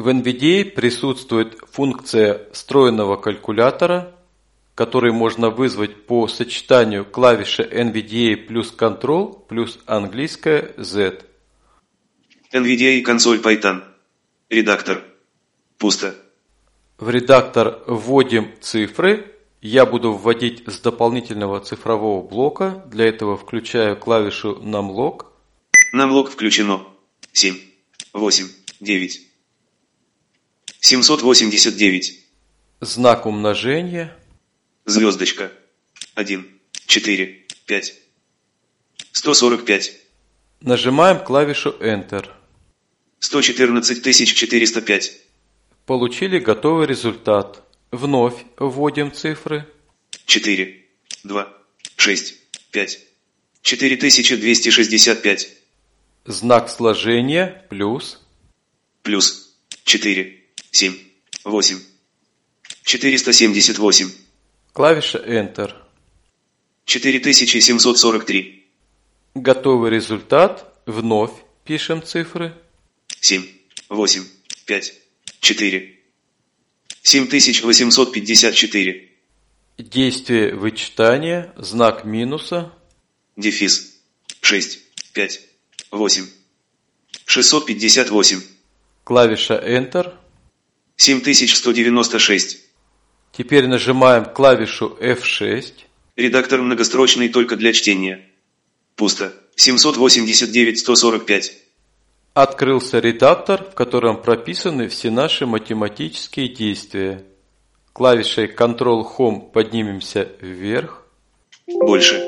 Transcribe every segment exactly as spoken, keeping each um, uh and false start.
В эн ви ди эй присутствует функция встроенного калькулятора, который можно вызвать по сочетанию клавиши эн ви ди эй плюс Ctrl плюс английская Z. эн ви ди эй консоль Python. Редактор. Пусто. В редактор вводим цифры. Я буду вводить с дополнительного цифрового блока. Для этого включаю клавишу Numlock. Numlock включено. семь, восемь, девять. семьсот восемьдесят девять. Знак умножения. Звездочка. один, четыре, пять. сто сорок пять. Нажимаем клавишу Enter. сто четырнадцать тысяч четыреста пять. Получили готовый результат. Вновь вводим цифры. четыре, два, шесть, пять. четыре тысячи двести шестьдесят пять. Знак сложения плюс. Плюс четыре, семь, восемь. четыреста семьдесят восемь. Клавиша Enter. четыре тысячи семьсот сорок три. Готовый результат. Вновь пишем цифры. семь, восемь, пять, четыре. семь тысяч восемьсот пятьдесят четыре. Действие вычитания. Знак минуса. Дефис. шесть, пять, восемь. шестьсот пятьдесят восемь. Клавиша Enter. семь тысяч сто девяносто шесть. Теперь нажимаем клавишу эф шесть. Редактор многострочный только для чтения. Пусто. семьсот восемьдесят девять сто сорок пять. Открылся редактор, в котором прописаны все наши математические действия. Клавишей Ctrl-Home поднимемся вверх. Больше.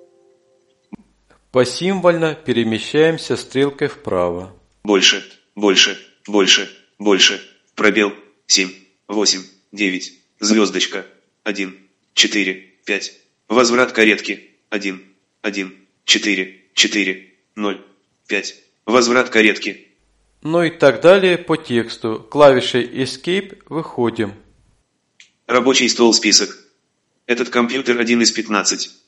Посимвольно перемещаемся стрелкой вправо. Больше, больше, больше, больше. Пробел. семь, восемь, девять. Звездочка. один, четыре, пять. Возврат каретки. один, один, четыре, четыре, ноль, пять. Возврат каретки. Ну и так далее по тексту. Клавишей Escape выходим. Рабочий стол список. Этот компьютер один из пятнадцати.